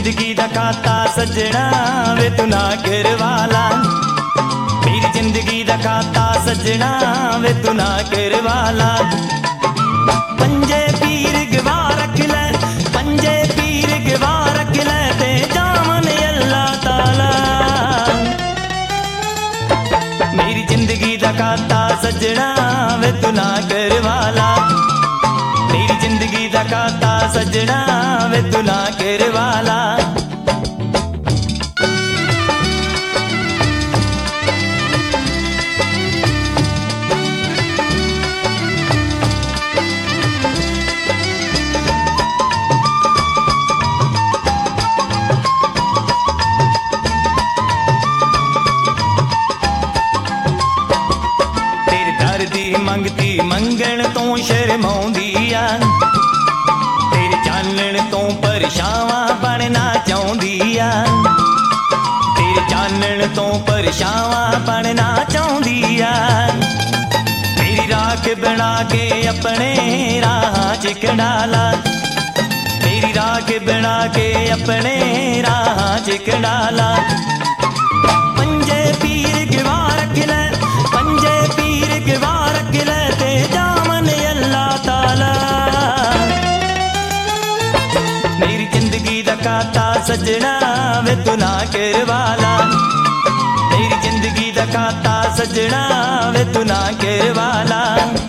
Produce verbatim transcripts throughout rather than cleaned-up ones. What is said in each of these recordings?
जिंदगी दा खाता सजना वे तू ना करवाला, मेरी जिंदगी दा खाता सजना वे तू ना करवाला। पंजे पीर गवा रख ले, पंजे पीर गवा रख ले ते जामन अल्लाह ताला। मेरी जिंदगी दा खाता सजना वे तू ना करवाला, मेरी जिंदगी दा खाता सजना वे तू ना करवाला। तेरे दर दी मंगती मंगण तो शर्माउंदी आ, तेरे चानण तो परछावां बनना चाहुंदी आ, तेरे चानण तो परछावां बनना चाहुंदी आ। मेरी राख बना के अपने राह च कढ़ाला, मेरी राख बना के अपने राह च कढ़ाला। पंजे पीर गवा रख ले, पंजे पीर गवा रख ले ते जामन अल्लाह ताला। मेरी जिंदगी दा खाता सजना वे तू ना करवाला, मेरी जिंदगी दा खाता सजना वे तू ना करवाला।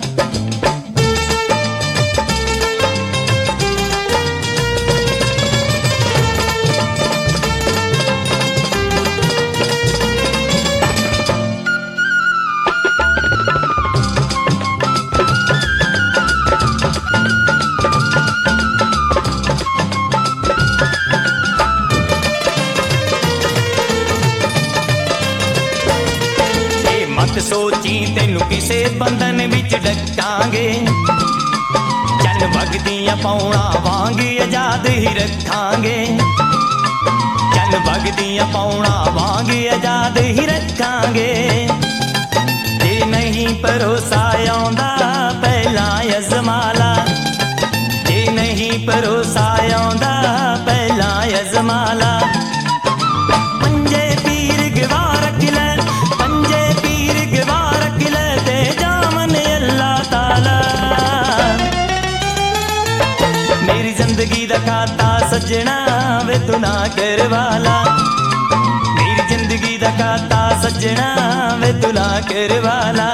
मत सोची तेनू किसे बंधन विच डकांगे, चन वगदियां पौणा वांग आजाद ही रखांगे, चन वगदियां पौणा वांग आजाद ही रखांगे। जे नहीं भरोसा आउंदा पहला अजमाला, जे नहीं भरोसा आउंदा पहला अजमाला। पंजे पीर गवा रख ले, पंजे पीर गवा रख ले ते जामन अल्लाह ताला। मेरी जिंदगी दा खाता सजना वे तू ना करवाला, मेरी जिंदगी दा खाता सजना वे तू ना करवाला।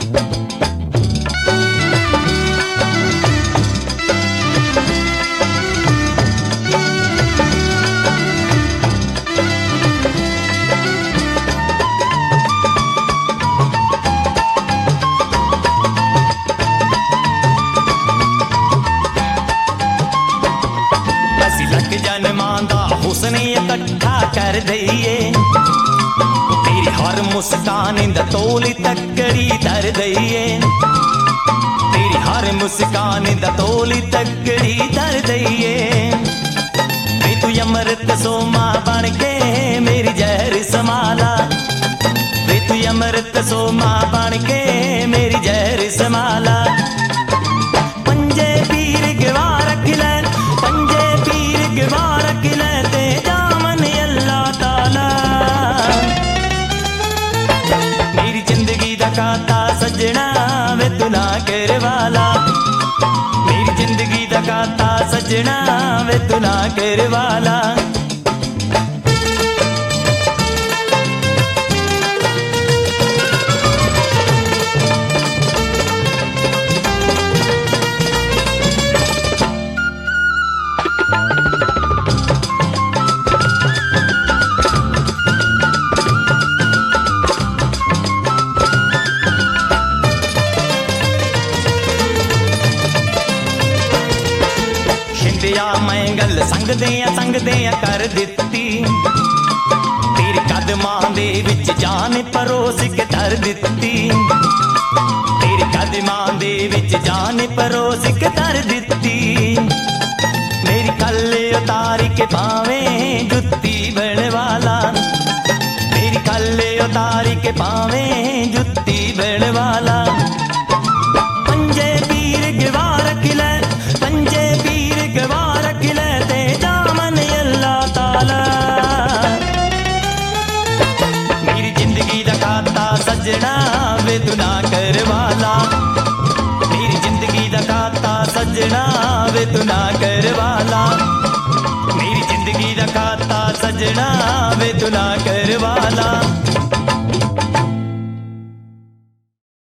लख जन्मां दा हुस्न इकट्ठा कर दईए, तेरी हर मुस्कान दा तोल तकड़ी धर दईए, तेरी हर मुस्कान दा तोल तकड़ी धर दईए। वे तू अमृत सोमा बन के मेरी जहर संभाला, वे तू अमृत सोमा बन के मेरी जहर संभाला। पंजे पीर गवा रख ले, पंजे पीर गवा रख ले ते जामन अल्लाह ताला। मेरी जिंदगी दा खाता सजना वे तू ना करवाला, मेरी जिंदगी दा खाता सजना वे तू ना करवाला। शिंदिया मैं गल संगदियां संगदियां कर दित्ती, तेरे कदमां दे विच जान परोस के धर दित्ती, तेरे कदमां दे विच जान परोस के धर दित्ती। मेरी कल उतार के पावें जुत्ती बनवाला, मेरी कल उतार के पावें जुत्ती बनवाला। पंजे पीर गवा रख ले, पंजे पीर गवा रख ले ते जामन अल्लाह ताला। सजना वे तू ना करवाला, मेरी जिंदगी दा खाता सजना वे तू ना करवाला।